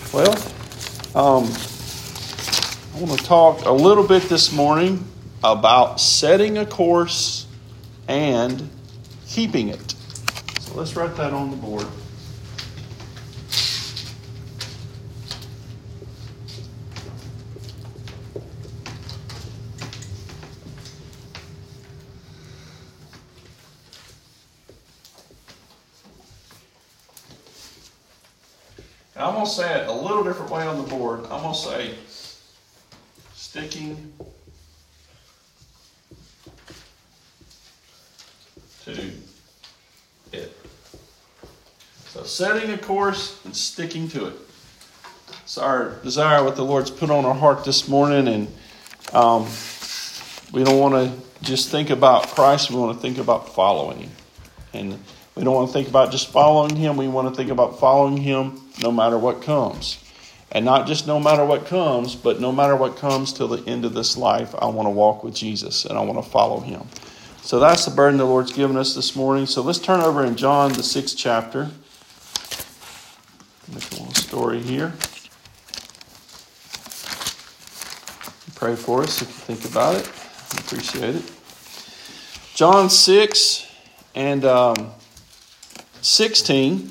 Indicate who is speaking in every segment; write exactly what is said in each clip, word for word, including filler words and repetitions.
Speaker 1: Well, um, I want to talk a little bit this morning about setting a course and keeping it. So let's write that on the board. I'm going to say it a little different way on the board. I'm going to say sticking to it. So setting a course and sticking to it. It's our desire, what the Lord's put on our heart this morning. And um, we don't want to just think about Christ. We want to think about following Him. And we don't want to think about just following Him. We want to think about following Him no matter what comes. And not just no matter what comes, but no matter what comes till the end of this life, I want to walk with Jesus and I want to follow Him. So that's the burden the Lord's given us this morning. So let's turn over in John, the sixth chapter. Make a little story here. Pray for us if you think about it. I appreciate it. John six and um, sixteen.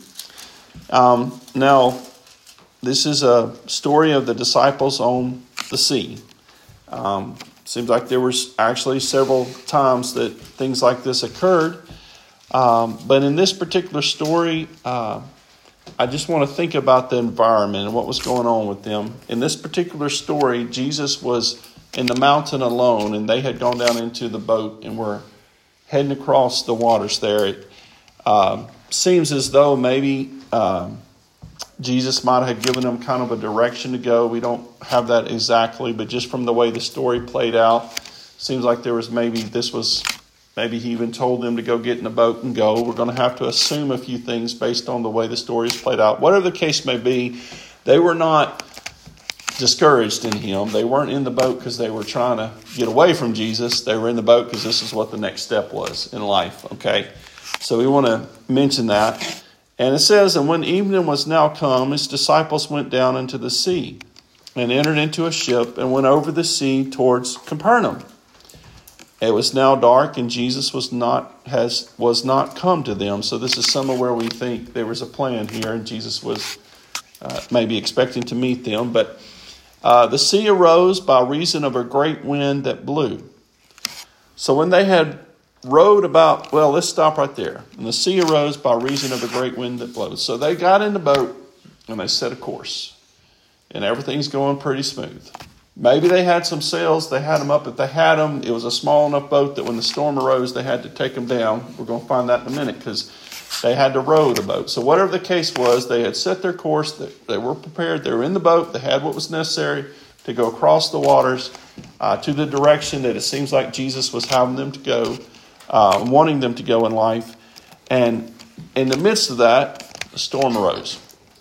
Speaker 1: Um, now, this is a story of the disciples on the sea. Um, seems like there was actually several times that things like this occurred. Um, but in this particular story, uh, I just want to think about the environment and what was going on with them. In this particular story, Jesus was in the mountain alone, and they had gone down into the boat and were heading across the waters there. It uh, seems as though maybe um, Jesus might have given them kind of a direction to go. We don't have that exactly, but just from the way the story played out, seems like there was maybe this was, maybe He even told them to go get in the boat and go. We're going to have to assume a few things based on the way the story is played out. Whatever the case may be, they were not discouraged in Him. They weren't in the boat because they were trying to get away from Jesus. They were in the boat because this is what the next step was in life. Okay, so we want to mention that. And it says, and when evening was now come, His disciples went down into the sea and entered into a ship and went over the sea towards Capernaum. It was now dark, and Jesus was not has was not come to them. So this is somewhere where we think there was a plan here, and Jesus was uh, maybe expecting to meet them. But uh, the sea arose by reason of a great wind that blew. So when they had rowed about, well, let's stop right there. And the sea arose by reason of a great wind that blows. So they got in the boat and they set a course, and everything's going pretty smooth. Maybe they had some sails, they had them up. If they had them, it was a small enough boat that when the storm arose, they had to take them down. We're going to find that in a minute because they had to row the boat. So whatever the case was, they had set their course. They were prepared. They were in the boat. They had what was necessary to go across the waters uh, to the direction that it seems like Jesus was having them to go, uh, wanting them to go in life. And in the midst of that, the storm arose.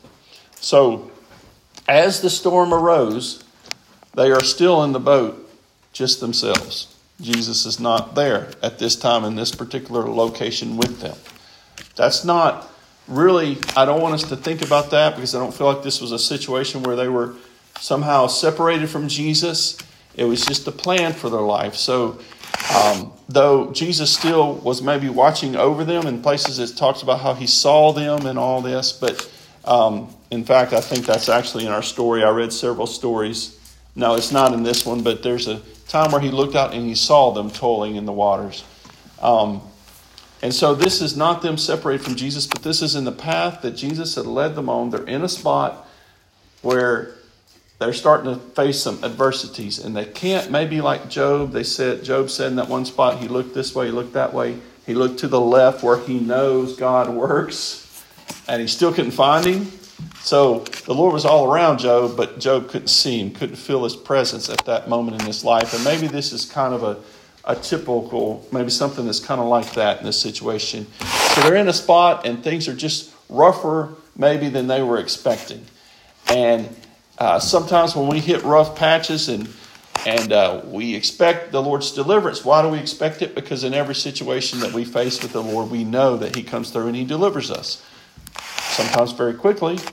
Speaker 1: So as the storm arose, they are still in the boat, just themselves. Jesus is not there at this time in this particular location with them. That's not really, I don't want us to think about that because I don't feel like this was a situation where they were somehow separated from Jesus. It was just a plan for their life. So um, though Jesus still was maybe watching over them in places it talks about how He saw them and all this. But um, in fact, I think that's actually in our story. I read several stories. No, it's not in this one, but there's a time where He looked out and He saw them toiling in the waters. Um, and so this is not them separated from Jesus, but this is in the path that Jesus had led them on. They're in a spot where they're starting to face some adversities, and they can't, maybe like Job, they said, Job said in that one spot, he looked this way, he looked that way. He looked to the left where he knows God works, and he still couldn't find Him. So the Lord was all around Job, but Job couldn't see Him, couldn't feel His presence at that moment in his life. And maybe this is kind of a, a typical, maybe something that's kind of like that in this situation. So they're in a spot and things are just rougher maybe than they were expecting. And uh, sometimes when we hit rough patches and and uh, we expect the Lord's deliverance, why do we expect it? Because in every situation that we face with the Lord, we know that He comes through and He delivers us. Sometimes very quickly,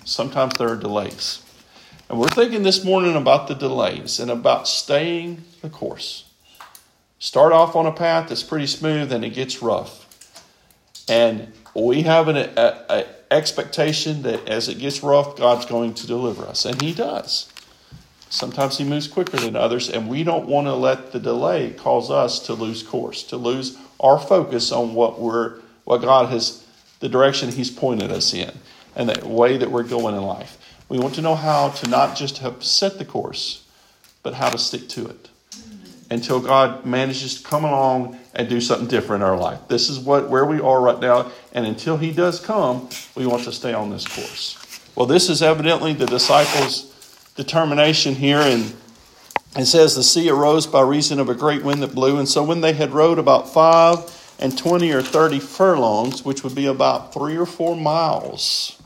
Speaker 1: sometimes there are delays. And we're thinking this morning about the delays and about staying the course. Start off on a path that's pretty smooth and it gets rough. And we have an a, a expectation that as it gets rough, God's going to deliver us. And he does. Sometimes he moves quicker than others, and we don't want to let the delay cause us to lose course, to lose our focus on what we're, what God has, the direction he's pointed us in, and the way that we're going in life. We want to know how to not just have set the course, but how to stick to it until God manages to come along and do something different in our life. This is what where we are right now, and until he does come, we want to stay on this course. Well, this is evidently the disciples' determination here, and it says the sea arose by reason of a great wind that blew, and so when they had rowed about five and twenty or thirty furlongs, which would be about three or four miles,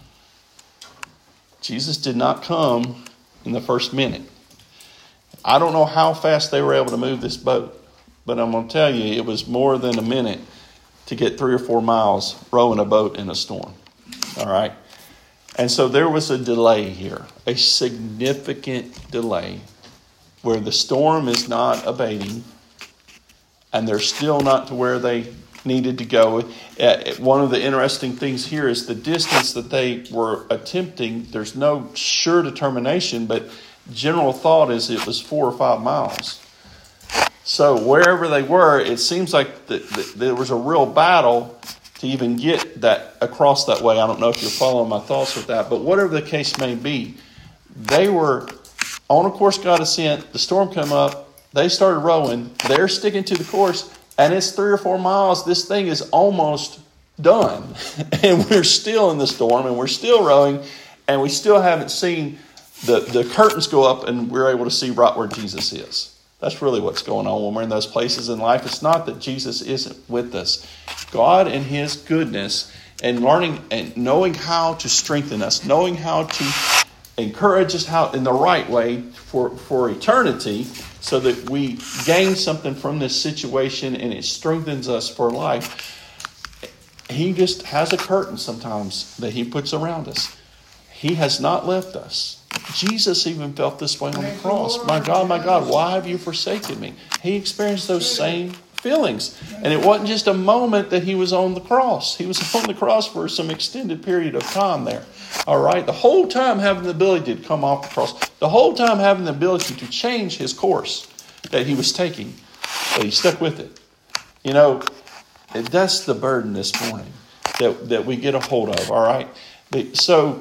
Speaker 1: Jesus did not come in the first minute. I don't know how fast they were able to move this boat, but I'm going to tell you, it was more than a minute to get three or four miles rowing a boat in a storm. All right. And so there was a delay here, a significant delay where the storm is not abating and they're still not to where they needed to go. Uh, one of the interesting things here is the distance that they were attempting. There's no sure determination, but general thought is it was four or five miles. So wherever they were, it seems like the, the, there was a real battle to even get that across that way. I don't know if you're following my thoughts with that, but whatever the case may be, they were on a course God has sent. The storm came up. They started rowing. They're sticking to the course, and it's three or four miles. This thing is almost done, and we're still in the storm, and we're still rowing, and we still haven't seen the, the curtains go up, and we're able to see right where Jesus is. That's really what's going on when we're in those places in life. It's not that Jesus isn't with us. God in his goodness and learning and knowing how to strengthen us, knowing how to encourage us how in the right way for, for eternity so that we gain something from this situation and it strengthens us for life. He just has a curtain sometimes that he puts around us. He has not left us. Jesus even felt this way on the cross. My God, my God, why have you forsaken me? He experienced those same feelings. And it wasn't just a moment that he was on the cross. He was on the cross for some extended period of time there. All right. The whole time having the ability to come off the cross. The whole time having the ability to change his course that he was taking. But he stuck with it. You know, that's the burden this morning that, that we get a hold of. All right. So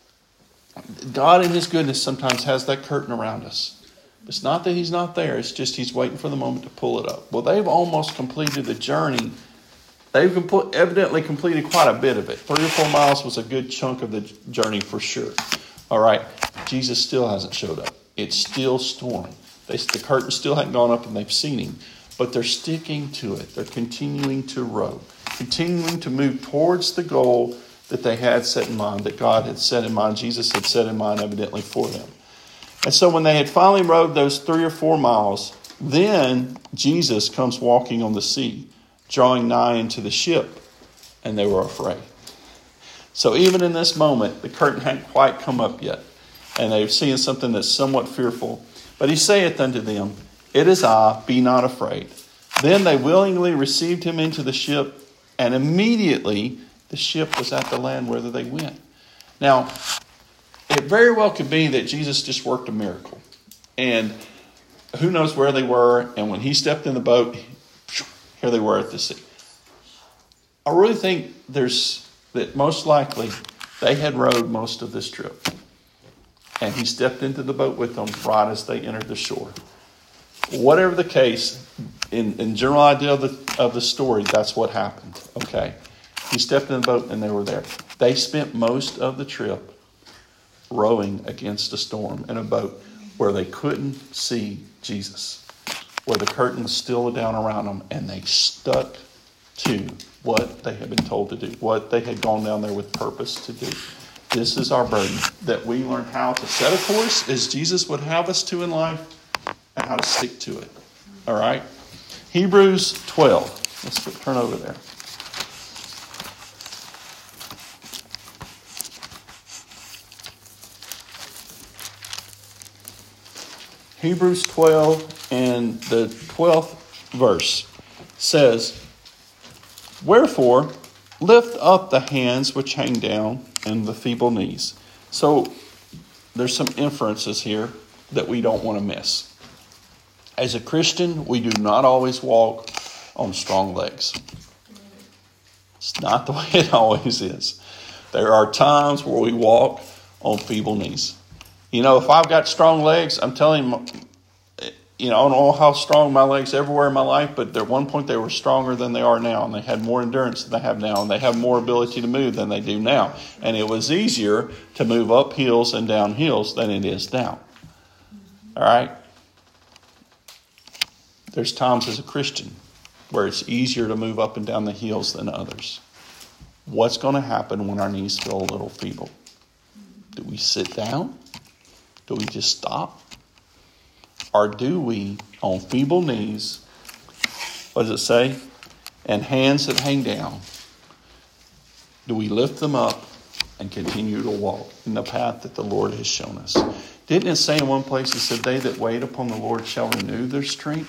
Speaker 1: God in his goodness sometimes has that curtain around us. It's not that he's not there. It's just he's waiting for the moment to pull it up. Well, they've almost completed the journey. They've evidently completed quite a bit of it. Three or four miles was a good chunk of the journey for sure. All right. Jesus still hasn't showed up. It's still storming. They, the curtain still hadn't gone up and they've seen him. But they're sticking to it. They're continuing to row. Continuing to move towards the goal that they had set in mind, that God had set in mind, Jesus had set in mind evidently for them. And so when they had finally rowed those three or four miles, then Jesus comes walking on the sea, drawing nigh into the ship, and they were afraid. So even in this moment, the curtain hadn't quite come up yet, and they're seeing something that's somewhat fearful. But he saith unto them, It is I, be not afraid. Then they willingly received him into the ship, and immediately the ship was at the land whither they went. Now, it very well could be that Jesus just worked a miracle. And who knows where they were. And when he stepped in the boat, here they were at the sea. I really think there's that most likely they had rowed most of this trip. And he stepped into the boat with them right as they entered the shore. Whatever the case, in, in general idea of the, of the story, that's what happened. Okay. He stepped in the boat and they were there. They spent most of the trip rowing against a storm in a boat where they couldn't see Jesus, where the curtain was still down around them, and they stuck to what they had been told to do, what they had gone down there with purpose to do. This is our burden, that we learn how to set a course as Jesus would have us to in life and how to stick to it. All right? Hebrews twelve. Let's turn over there. Hebrews twelve and the twelfth verse says, "Wherefore, lift up the hands which hang down and the feeble knees." So there's some inferences here that we don't want to miss. As a Christian, we do not always walk on strong legs. It's not the way it always is. There are times where we walk on feeble knees. You know, if I've got strong legs, I'm telling you, you know, I don't know how strong my legs everywhere in my life, but at one point they were stronger than they are now, and they had more endurance than they have now, and they have more ability to move than they do now. And it was easier to move up hills and down hills than it is now. All right? There's times as a Christian where it's easier to move up and down the hills than others. What's going to happen when our knees feel a little feeble? Do we sit down? Do we just stop? Or do we, on feeble knees, what does it say? And hands that hang down, do we lift them up and continue to walk in the path that the Lord has shown us? Didn't it say in one place, it said, "They that wait upon the Lord shall renew their strength"?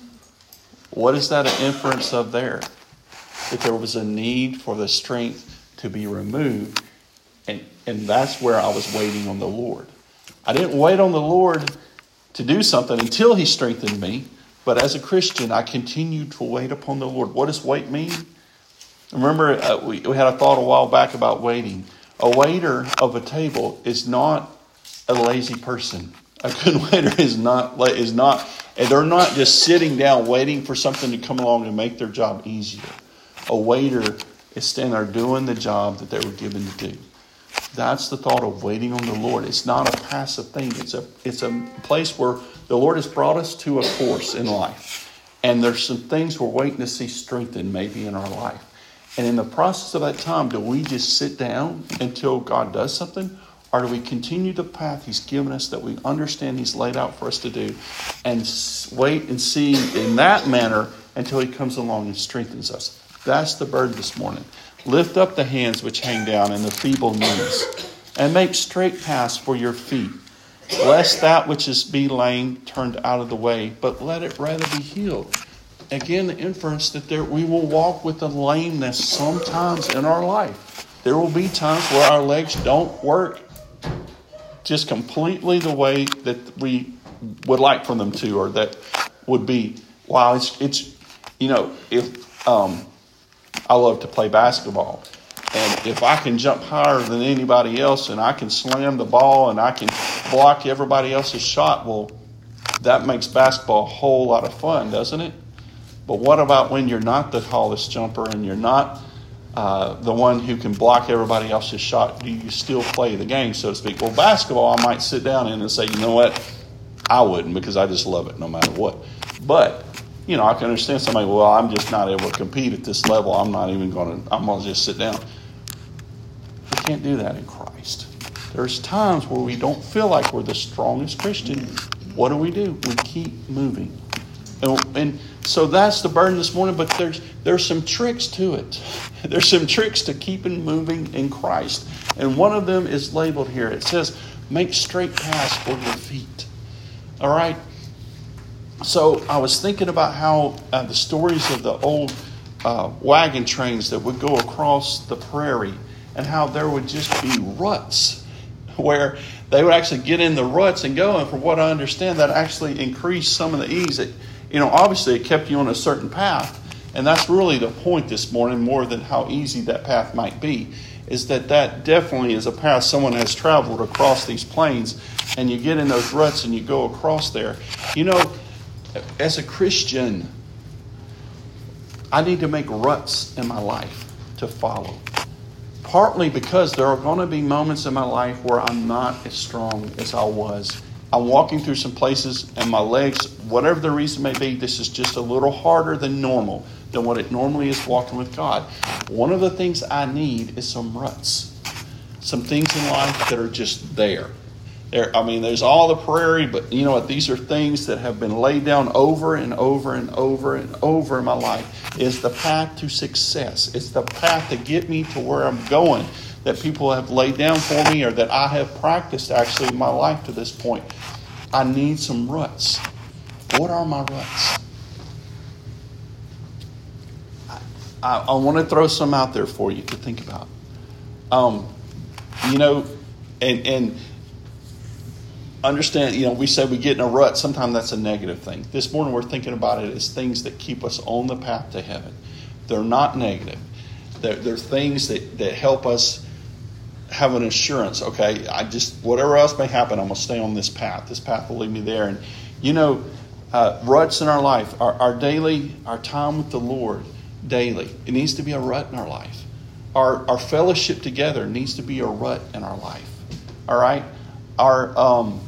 Speaker 1: What is that an inference of there? That there was a need for the strength to be removed. And, and that's where I was waiting on the Lord. I didn't wait on the Lord to do something until He strengthened me. But as a Christian, I continued to wait upon the Lord. What does wait mean? Remember, uh, we, we had a thought a while back about waiting. A waiter of a table is not a lazy person. A good waiter is not, is not, and they're not just sitting down waiting for something to come along and make their job easier. A waiter is standing there doing the job that they were given to do. That's the thought of waiting on the Lord. It's not a passive thing. It's a it's a place where the Lord has brought us to a course in life. And there's some things we're waiting to see strengthened maybe in our life. And in the process of that time, do we just sit down until God does something? Or do we continue the path He's given us that we understand He's laid out for us to do and wait and see in that manner until He comes along and strengthens us? That's the burden this morning. Lift up the hands which hang down and the feeble knees, and make straight paths for your feet, lest that which is be lame turned out of the way, but let it rather be healed. Again, the inference that there we will walk with a lameness sometimes in our life. There will be times where our legs don't work just completely the way that we would like for them to, or that would be, wow, it's, it's you know, if um, I love to play basketball. And if I can jump higher than anybody else and I can slam the ball and I can block everybody else's shot, well, that makes basketball a whole lot of fun, doesn't it? But what about when you're not the tallest jumper and you're not uh, the one who can block everybody else's shot? Do you still play the game, so to speak? Well, basketball, I might sit down in and say, you know what? I wouldn't, because I just love it no matter what. But you know, I can understand somebody, well, I'm just not able to compete at this level. I'm not even going to, I'm going to just sit down. We can't do that in Christ. There's times where we don't feel like we're the strongest Christian. What do we do? We keep moving. And, and so that's the burden this morning, but there's there's some tricks to it. There's some tricks to keeping moving in Christ. And one of them is labeled here. It says, make straight paths for your feet. All right? So I was thinking about how uh, the stories of the old uh, wagon trains that would go across the prairie, and how there would just be ruts where they would actually get in the ruts and go. And from what I understand, that actually increased some of the ease. It, you know, obviously it kept you on a certain path. And that's really the point this morning, more than how easy that path might be, is that that definitely is a path someone has traveled across these plains. And you get in those ruts and you go across there. You know, as a Christian, I need to make ruts in my life to follow. Partly because there are going to be moments in my life where I'm not as strong as I was. I'm walking through some places and my legs, whatever the reason may be, this is just a little harder than normal, than what it normally is walking with God. One of the things I need is some ruts. Some things in life that are just there. There, I mean, there's all the prairie, but you know what? These are things that have been laid down over and over and over and over in my life. It's the path to success. It's the path to get me to where I'm going that people have laid down for me, or that I have practiced actually in my life to this point. I need some ruts. What are my ruts? I, I want to throw some out there for you to think about. Um, you know, and and understand, you know, we say we get in a rut. Sometimes that's a negative thing. This morning we're thinking about it as things that keep us on the path to heaven. They're not negative. They're, they're things that, that help us have an assurance. Okay, I just, whatever else may happen, I'm going to stay on this path. This path will lead me there. And, you know, uh, ruts in our life, our, our daily, our time with the Lord daily, it needs to be a rut in our life. Our, our fellowship together needs to be a rut in our life. All right? Our um,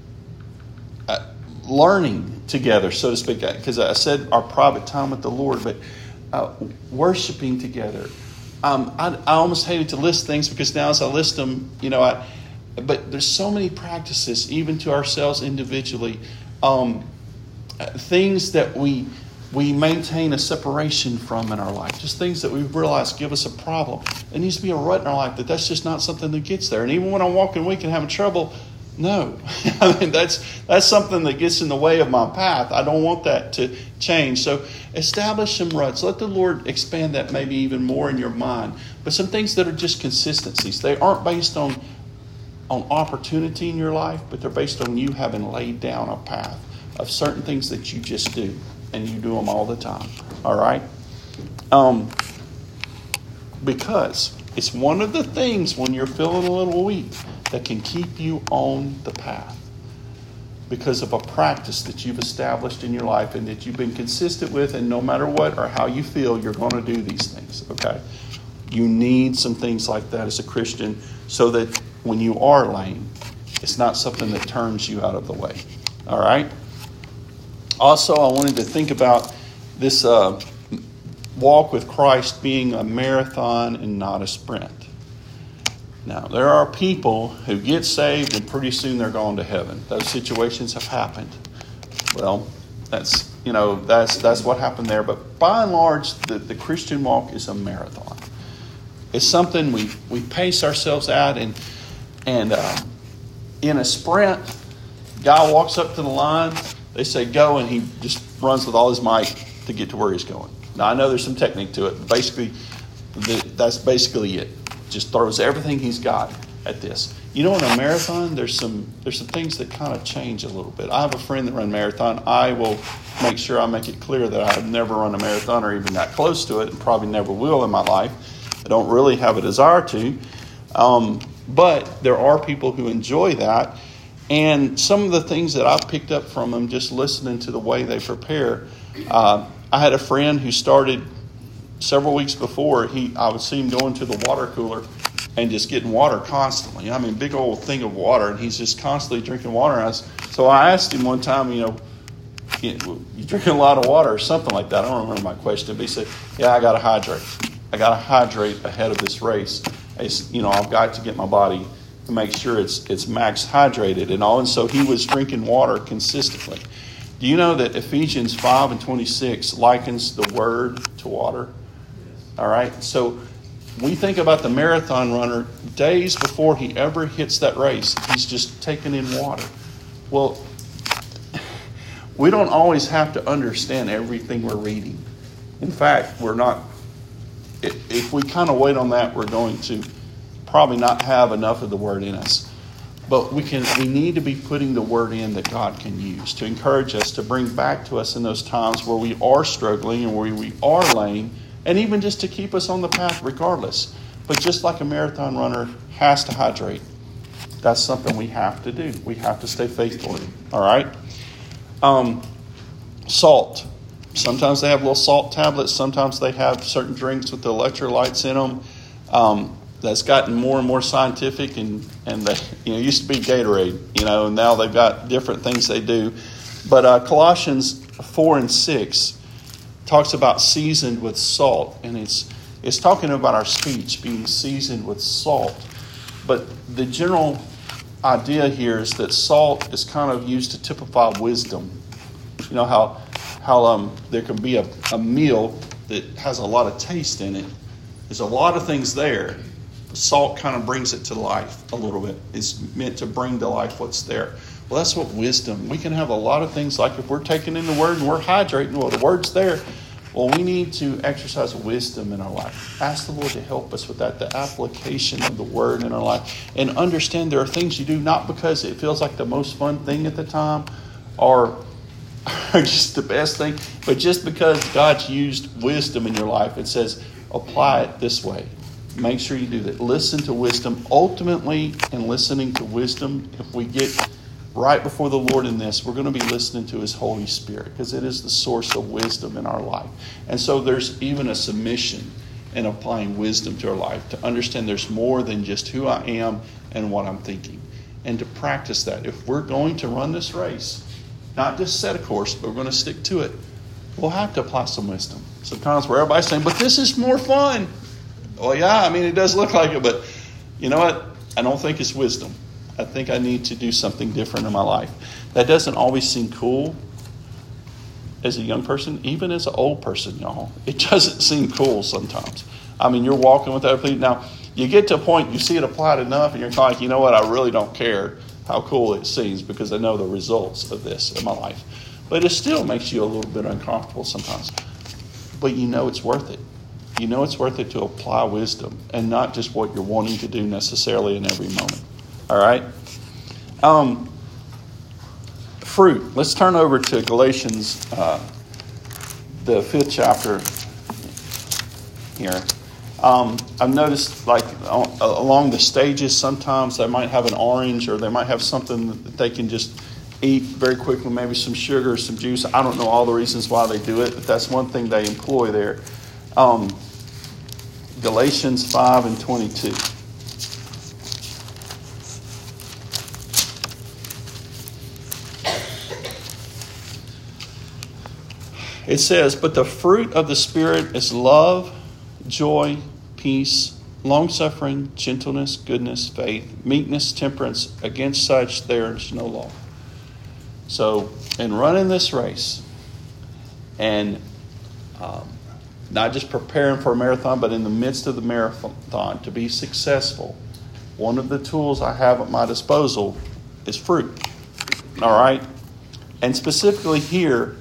Speaker 1: uh, learning together, so to speak, because I said our private time with the Lord, but uh, worshiping together. Um, I, I almost hated to list things because now as I list them, you know, I, but there's so many practices, even to ourselves individually, um, things that we we maintain a separation from in our life, just things that we realize give us a problem. It needs to be a rut in our life that that's just not something that gets there. And even when I'm walking weak and having trouble, no. I mean, that's that's something that gets in the way of my path. I don't want that to change. So establish some ruts. Let the Lord expand that maybe even more in your mind. But some things that are just consistencies. They aren't based on, on opportunity in your life, but they're based on you having laid down a path of certain things that you just do. And you do them all the time. All right? Um, because it's one of the things when you're feeling a little weak that can keep you on the path. Because of a practice that you've established in your life and that you've been consistent with, and no matter what or how you feel, you're going to do these things. Okay? You need some things like that as a Christian so that when you are lame, it's not something that turns you out of the way. All right? Also, I wanted to think about this uh, walk with Christ being a marathon and not a sprint. Now, there are people who get saved and pretty soon they're going to heaven. Those situations have happened. Well, that's, you know, that's that's what happened there. But by and large, the, the Christian walk is a marathon. It's something we, we pace ourselves out, and and uh, in a sprint, guy walks up to the line. They say go, and he just runs with all his might to get to where he's going. Now, I know there's some technique to it. But basically, the, that's basically it. Just throws everything he's got at this. You know, in a marathon, there's some there's some things that kind of change a little bit. I have a friend that runs a marathon. I will make sure I make it clear that I've never run a marathon or even got close to it, and probably never will in my life. I don't really have a desire to. Um, but there are people who enjoy that. And some of the things that I've picked up from them just listening to the way they prepare. Uh, I had a friend who started several weeks before. He, I would see him going to the water cooler and just getting water constantly. I mean, big old thing of water, and he's just constantly drinking water. And I was, so I asked him one time, you know, you, you drinking a lot of water or something like that. I don't remember my question, but he said, yeah, I got to hydrate. I got to hydrate ahead of this race. It's, you know, I've got to get my body to make sure it's it's max hydrated and all. And so he was drinking water consistently. Do you know that Ephesians five and twenty-six likens the word to water? All right. So we think about the marathon runner days before he ever hits that race. He's just taking in water. Well, we don't always have to understand everything we're reading. In fact, we're not. If we kind of wait on that, we're going to probably not have enough of the word in us. But we can. We need to be putting the word in that God can use to encourage us, to bring back to us in those times where we are struggling and where we are lame, and even just to keep us on the path regardless. But just like a marathon runner has to hydrate, that's something we have to do. We have to stay faithful. All right? Um, salt. Sometimes they have little salt tablets. Sometimes they have certain drinks with the electrolytes in them. Um, that's gotten more and more scientific, and, and they, you know, it used to be Gatorade, you know, and now they've got different things they do. But uh, Colossians four and six talks about seasoned with salt, and it's it's talking about our speech being seasoned with salt. But the general idea here is that salt is kind of used to typify wisdom. You know how how um, there can be a, a meal that has a lot of taste in it. There's a lot of things there. The salt kind of brings it to life a little bit. It's meant to bring to life what's there. Well, that's what wisdom. We can have a lot of things like if we're taking in the Word and we're hydrating, well, the Word's there. Well, we need to exercise wisdom in our life. Ask the Lord to help us with that, the application of the Word in our life. And understand there are things you do not because it feels like the most fun thing at the time or just the best thing, but just because God's used wisdom in your life. It says, apply it this way. Make sure you do that. Listen to wisdom. Ultimately, in listening to wisdom, if we get right before the Lord in this, we're going to be listening to His Holy Spirit because it is the source of wisdom in our life. And so there's even a submission in applying wisdom to our life to understand there's more than just who I am and what I'm thinking. And to practice that. If we're going to run this race, not just set a course, but we're going to stick to it, we'll have to apply some wisdom. Sometimes where everybody's saying, but this is more fun. Well, yeah, I mean, it does look like it, but you know what? I don't think it's wisdom. I think I need to do something different in my life. That doesn't always seem cool as a young person, even as an old person, y'all. It doesn't seem cool sometimes. I mean, you're walking with other people. Now, you get to a point, you see it applied enough, and you're kind of like, you know what? I really don't care how cool it seems because I know the results of this in my life. But it still makes you a little bit uncomfortable sometimes. But you know it's worth it. You know it's worth it to apply wisdom and not just what you're wanting to do necessarily in every moment. All right? Um, fruit. Let's turn over to Galatians, uh, the fifth chapter here. Um, I've noticed, like, along the stages, sometimes they might have an orange or they might have something that they can just eat very quickly, maybe some sugar, some juice. I don't know all the reasons why they do it, but that's one thing they employ there. Um, Galatians five and twenty-two. It says, but the fruit of the Spirit is love, joy, peace, long-suffering, gentleness, goodness, faith, meekness, temperance. Against such there is no law. So, in running this race and um, not just preparing for a marathon, but in the midst of the marathon, to be successful, one of the tools I have at my disposal is fruit. All right? And specifically here,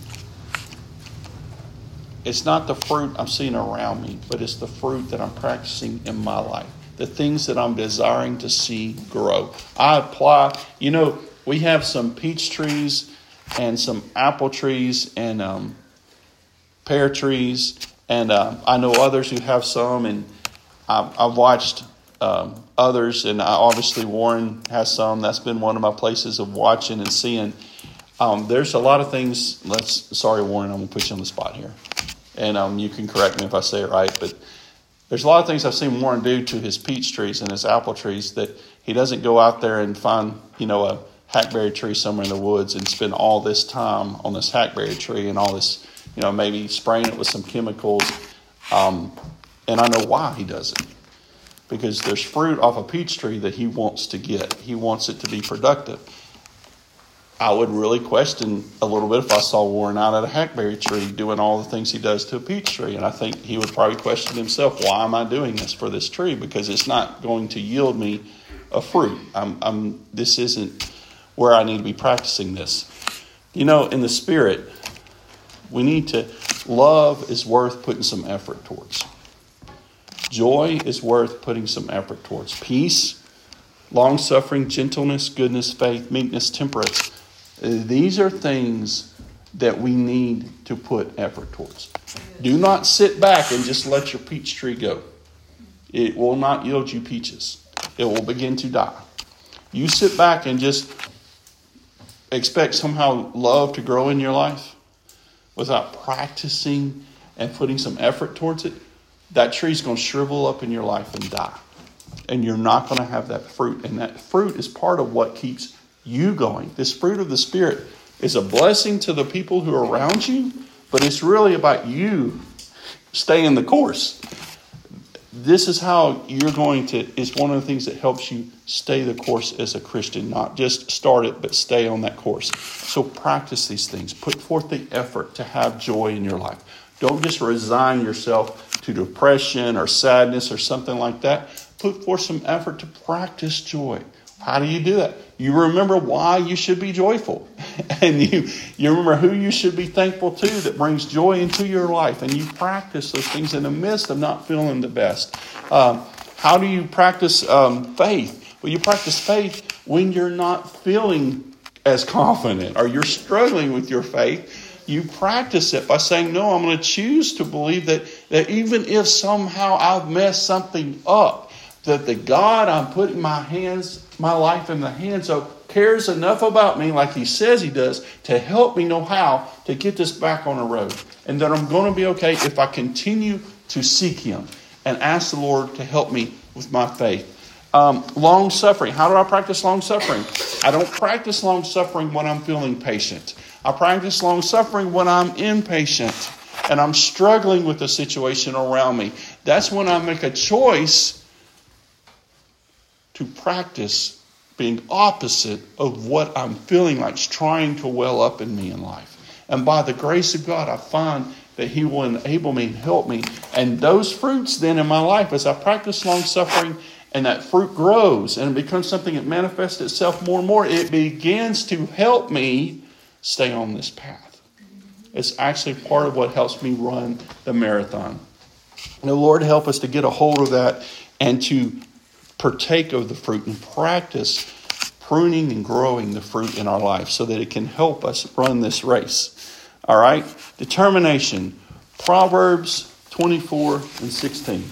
Speaker 1: it's not the fruit I'm seeing around me, but it's the fruit that I'm practicing in my life. The things that I'm desiring to see grow. I apply, you know, we have some peach trees and some apple trees and um, pear trees. And uh, I know others who have some. And I've, I've watched um, others. And I, obviously Warren has some. That's been one of my places of watching and seeing. Um, there's a lot of things. Let's. Sorry, Warren, I'm going to put you on the spot here. And um, you can correct me if I say it right, but there's a lot of things I've seen Warren do to his peach trees and his apple trees that he doesn't go out there and find, you know, a hackberry tree somewhere in the woods and spend all this time on this hackberry tree and all this, you know, maybe spraying it with some chemicals. Um, and I know why he does it. Because there's fruit off a peach tree that he wants to get. He wants it to be productive. I would really question a little bit if I saw Warren out at a hackberry tree doing all the things he does to a peach tree. And I think he would probably question himself, why am I doing this for this tree? Because it's not going to yield me a fruit. I'm, I'm, this isn't where I need to be practicing this. You know, in the Spirit, we need to, love is worth putting some effort towards. Joy is worth putting some effort towards. Peace, long-suffering, gentleness, goodness, faith, meekness, temperance. These are things that we need to put effort towards. Do not sit back and just let your peach tree go. It will not yield you peaches. It will begin to die. You sit back and just expect somehow love to grow in your life without practicing and putting some effort towards it, that tree's going to shrivel up in your life and die. And you're not going to have that fruit. And that fruit is part of what keeps you going. This fruit of the Spirit is a blessing to the people who are around you, but it's really about you staying the course. This is how you're going to, it's one of the things that helps you stay the course as a Christian, not just start it, but stay on that course. So practice these things. Put forth the effort to have joy in your life. Don't just resign yourself to depression or sadness or something like that. Put forth some effort to practice joy. How do you do that? You remember why you should be joyful. And you, you remember who you should be thankful to that brings joy into your life. And you practice those things in the midst of not feeling the best. Um, how do you practice um, faith? Well, you practice faith when you're not feeling as confident or you're struggling with your faith. You practice it by saying, no, I'm going to choose to believe that, that even if somehow I've messed something up, that the God I'm putting my hands, my life in the hands of cares enough about me, like he says he does, to help me know how to get this back on the road. And that I'm going to be okay if I continue to seek him and ask the Lord to help me with my faith. Um, long suffering. How do I practice long suffering? I don't practice long suffering when I'm feeling patient. I practice long suffering when I'm impatient and I'm struggling with the situation around me. That's when I make a choice to practice being opposite of what I'm feeling like is trying to well up in me in life. And by the grace of God, I find that he will enable me and help me. And those fruits then in my life, as I practice long suffering, and that fruit grows and it becomes something that manifests itself more and more, it begins to help me stay on this path. It's actually part of what helps me run the marathon. And the Lord help us to get a hold of that and to partake of the fruit and practice pruning and growing the fruit in our life so that it can help us run this race. All right? Determination. Proverbs twenty-four and sixteen.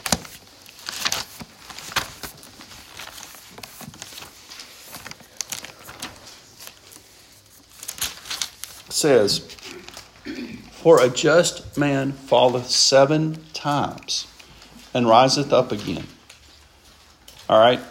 Speaker 1: Says, for a just man falleth seven times and riseth up again. All right.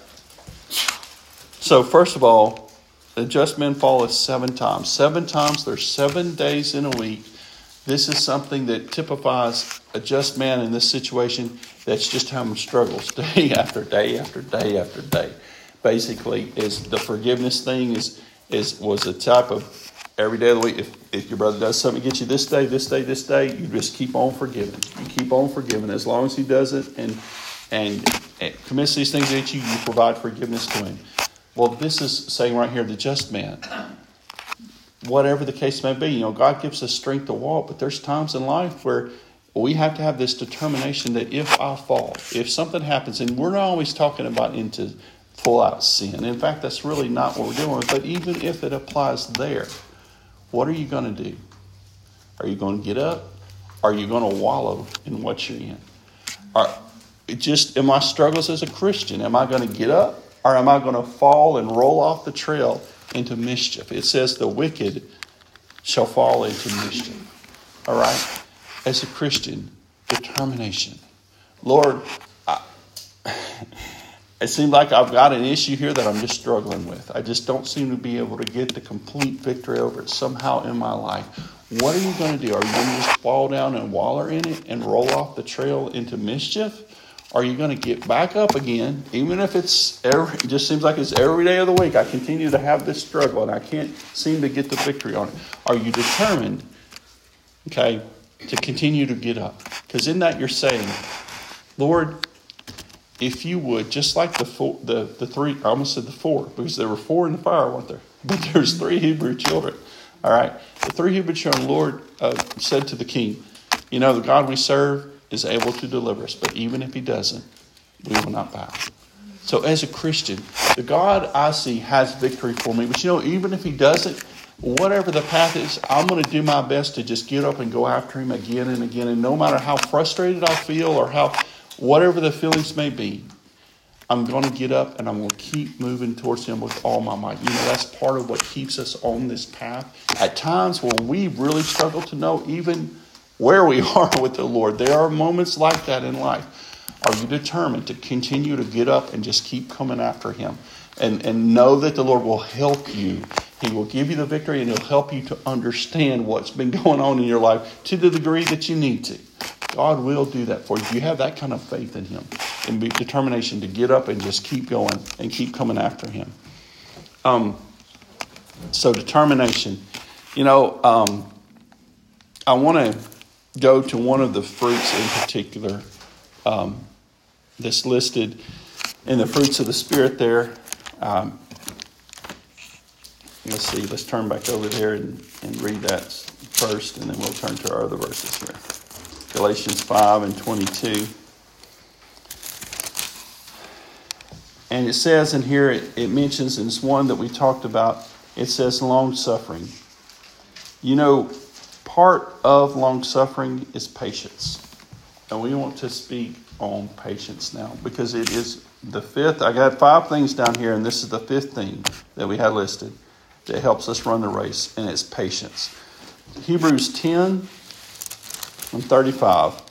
Speaker 1: So first of all, the just man falleth seven times. Seven times, there's seven days in a week. This is something that typifies a just man in this situation that's just having struggles day after day after day after day. Basically, is the forgiveness thing is is was a type of every day of the week. If, if your brother does something, get you this day, this day, this day, you just keep on forgiving. You keep on forgiving as long as he does it and and, and commits these things against you, you provide forgiveness to him. Well, this is saying right here, the just man. Whatever the case may be, you know, God gives us strength to walk, but there's times in life where we have to have this determination that if I fall, if something happens, and we're not always talking about into full out sin. In fact, that's really not what we're doing. But even if it applies there, what are you going to do? Are you going to get up? Are you going to wallow in what you're in? Are, it just, in my struggles as a Christian, am I going to get up? Or am I going to fall and roll off the trail into mischief? It says the wicked shall fall into mischief. All right? As a Christian, determination. Lord, I, it seems like I've got an issue here that I'm just struggling with. I just don't seem to be able to get the complete victory over it somehow in my life. What are you going to do? Are you going to just fall down and waller in it and roll off the trail into mischief? Are you going to get back up again, even if it's every, it just seems like it's every day of the week? I continue to have this struggle and I can't seem to get the victory on it. Are you determined, okay, to continue to get up? Because in that you're saying, Lord, if you would, just like the four, the, the three, I almost said the four, because there were four in the fire, weren't there? But there's three Hebrew children. All right. The three Hebrew children, Lord uh, said to the king, you know, the God we serve is able to deliver us. But even if he doesn't, we will not bow. So as a Christian, the God I see has victory for me. But you know, even if he doesn't, whatever the path is, I'm going to do my best to just get up and go after him again and again. And no matter how frustrated I feel or how, whatever the feelings may be, I'm going to get up and I'm going to keep moving towards him with all my might. You know, that's part of what keeps us on this path. At times when we really struggle to know even where we are with the Lord, there are moments like that in life. Are you determined to continue to get up and just keep coming after him? And, and know that the Lord will help you. He will give you the victory and he'll help you to understand what's been going on in your life to the degree that you need to. God will do that for you. If you have that kind of faith in him and be determination to get up and just keep going and keep coming after him. Um, so determination. You know, um, I want to go to one of the fruits in particular um, that's listed in the fruits of the Spirit there Um, let's see, let's turn back over there and, and read that first, and then we'll turn to our other verses here. Galatians five and twenty-two. And it says in here, it, it mentions, and it's one that we talked about, it says long suffering. You know, part of long suffering is patience. And we want to speak on patience now, because it is the fifth. I got five things down here, and this is the fifth thing that we had listed that helps us run the race, and it's patience. Hebrews ten and thirty-five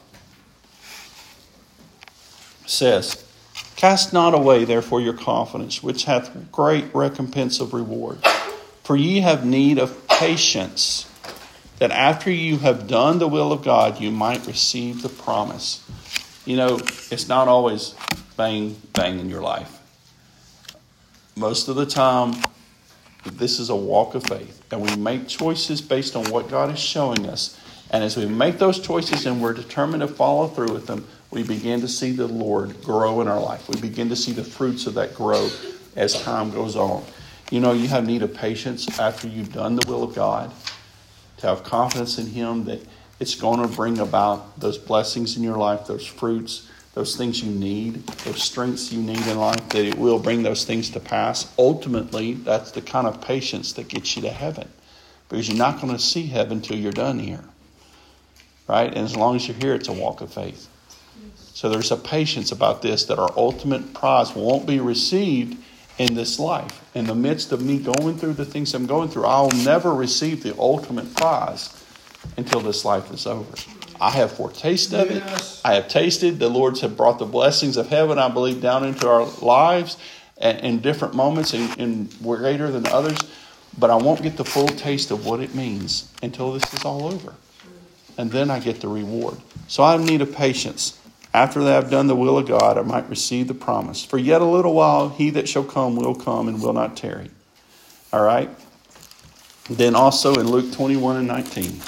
Speaker 1: says, "Cast not away, therefore, your confidence, which hath great recompense of reward. For ye have need of patience, that after you have done the will of God, you might receive the promise." You know, it's not always bang, bang in your life. Most of the time, this is a walk of faith, and we make choices based on what God is showing us. And as we make those choices and we're determined to follow through with them, we begin to see the Lord grow in our life. We begin to see the fruits of that grow as time goes on. You know, you have need of patience after you've done the will of God, to have confidence in Him that it's going to bring about those blessings in your life, those fruits, those things you need, those strengths you need in life, that it will bring those things to pass. Ultimately, that's the kind of patience that gets you to heaven, because you're not going to see heaven till you're done here, right? And as long as you're here, it's a walk of faith. So there's a patience about this, that our ultimate prize won't be received in this life. In the midst of me going through the things I'm going through, I'll never receive the ultimate prize until this life is over. I have foretaste of it. Yes. I have tasted. The Lord's have brought the blessings of heaven, I believe, down into our lives and in different moments, and, and greater than others. But I won't get the full taste of what it means until this is all over. And then I get the reward. So I need a patience. After that I've done the will of God, I might receive the promise. For yet a little while, he that shall come will come and will not tarry. All right. Then also in Luke twenty-one and nineteen.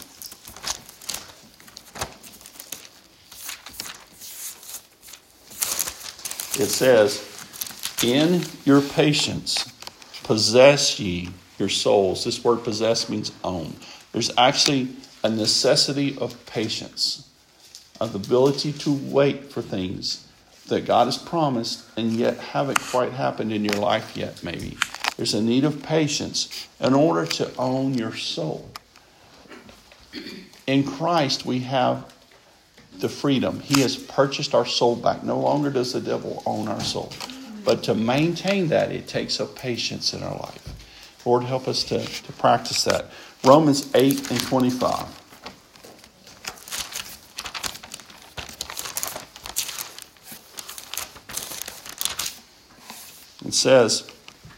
Speaker 1: It says, "In your patience possess ye your souls." This word possess means own. There's actually a necessity of patience, of the ability to wait for things that God has promised and yet haven't quite happened in your life yet, maybe. There's a need of patience in order to own your soul. In Christ, we have the freedom. He has purchased our soul back. No longer does the devil own our soul. But to maintain that, it takes a patience in our life. Lord, help us to, to practice that. Romans eight and twenty-five. It says,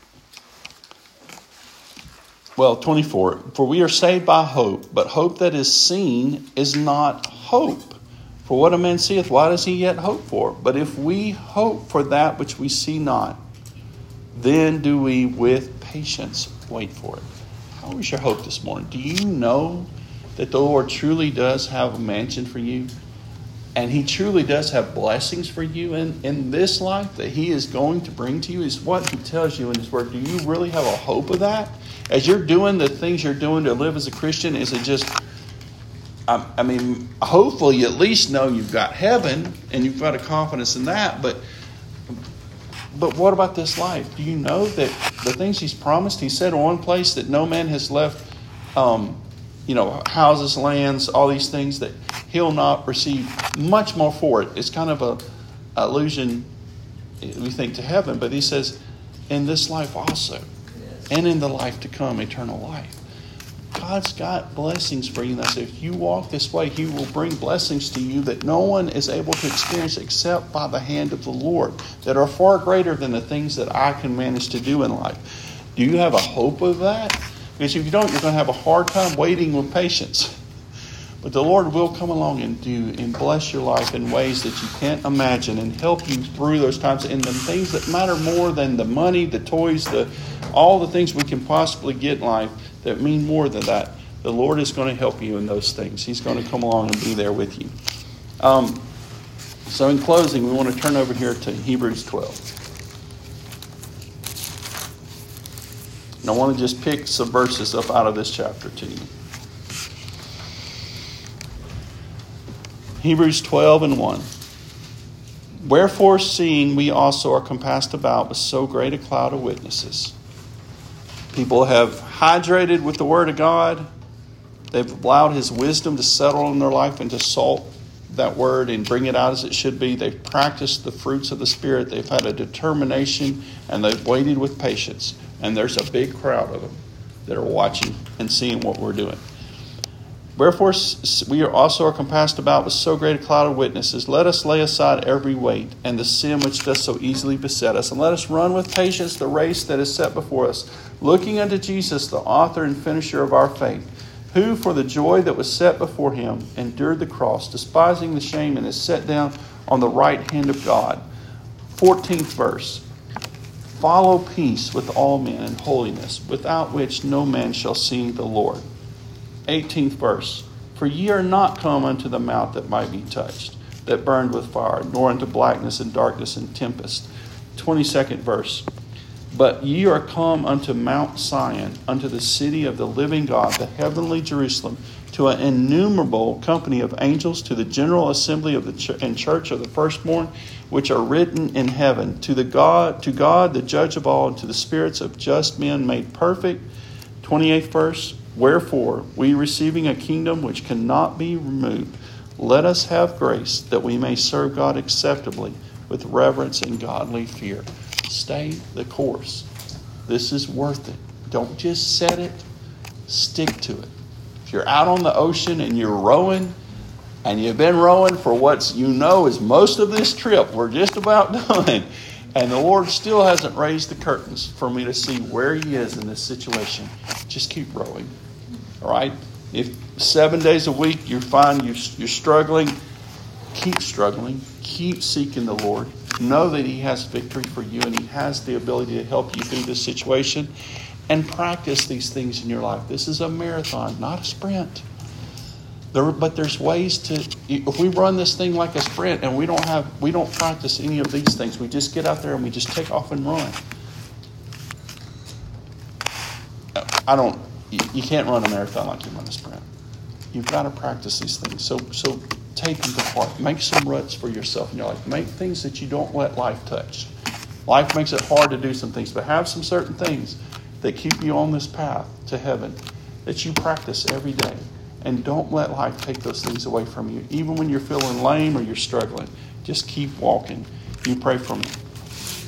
Speaker 1: well, twenty-four, "For we are saved by hope, but hope that is seen is not hope. For what a man seeth, why does he yet hope for? But if we hope for that which we see not, then do we with patience wait for it." How is your hope this morning? Do you know that the Lord truly does have a mansion for you? And He truly does have blessings for you in, in this life that He is going to bring to you? Is what He tells you in His Word. Do you really have a hope of that? As you're doing the things you're doing to live as a Christian, is it just... I mean, hopefully you at least know you've got heaven and you've got a confidence in that. But but what about this life? Do you know that the things He's promised? He said in one place that no man has left, um, you know, houses, lands, all these things, that he'll not receive much more for it. It's kind of a allusion, we think, to heaven. But He says, in this life also, and in the life to come, eternal life. God's got blessings for you. And I said, if you walk this way, He will bring blessings to you that no one is able to experience except by the hand of the Lord, that are far greater than the things that I can manage to do in life. Do you have a hope of that? Because if you don't, you're going to have a hard time waiting with patience. But the Lord will come along and do and bless your life in ways that you can't imagine, and help you through those times, in the things that matter more than the money, the toys, the all the things we can possibly get in life that mean more than that. The Lord is going to help you in those things. He's going to come along and be there with you. Um, so in closing, we want to turn over here to Hebrews twelve. And I want to just pick some verses up out of this chapter to you. Hebrews twelve and one. Wherefore, seeing we also are compassed about with so great a cloud of witnesses. People have hydrated with the Word of God. They've allowed His wisdom to settle in their life and to salt that Word and bring it out as it should be. They've practiced the fruits of the Spirit. They've had a determination and they've waited with patience. And there's a big crowd of them that are watching and seeing what we're doing. Wherefore, we are also are compassed about with so great a cloud of witnesses. Let us lay aside every weight and the sin which does so easily beset us. And let us run with patience the race that is set before us, looking unto Jesus, the author and finisher of our faith, who for the joy that was set before him endured the cross, despising the shame, and is set down on the right hand of God. fourteenth verse. Follow peace with all men and holiness, without which no man shall see the Lord. eighteenth verse. For ye are not come unto the mount that might be touched, that burned with fire, nor unto blackness and darkness and tempest. twenty-second verse. But ye are come unto Mount Sion, unto the city of the living God, the heavenly Jerusalem, to an innumerable company of angels, to the general assembly of the ch- and church of the firstborn, which are written in heaven, to the God, to God, the judge of all, and to the spirits of just men made perfect. twenty-eighth verse. Wherefore, we receiving a kingdom which cannot be removed, let us have grace that we may serve God acceptably with reverence and godly fear. Stay the course. This is worth it. Don't just set it, stick to it. If you're out on the ocean and you're rowing, and you've been rowing for what you know is most of this trip, we're just about done, and the Lord still hasn't raised the curtains for me to see where He is in this situation, just keep rowing. All right? If seven days a week you find you're struggling, keep struggling. Keep seeking the Lord. Know that He has victory for you and He has the ability to help you through this situation. And practice these things in your life. This is a marathon, not a sprint. There, but there's ways to, if we run this thing like a sprint and we don't have, we don't practice any of these things, we just get out there and we just take off and run. I don't, you, you can't run a marathon like you run a sprint. You've got to practice these things. So, so take them to heart. Make some ruts for yourself in your life. Make things that you don't let life touch. Life makes it hard to do some things, but have some certain things that keep you on this path to heaven that you practice every day. And don't let life take those things away from you. Even when you're feeling lame or you're struggling, just keep walking. You pray for me.